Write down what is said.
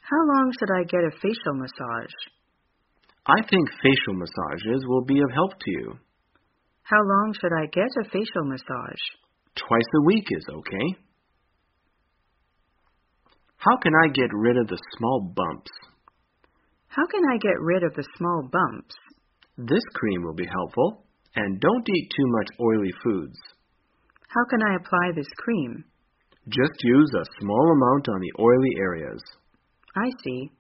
How long should I get a facial massage? I think facial massages will be of help to you. How long should I get a facial massage? Twice a week is okay. How can I get rid of the small bumps? How can I get rid of the small bumps? This cream will be helpful. And don't eat too much oily foods. How can I apply this cream? Just use a small amount on the oily areas. I see.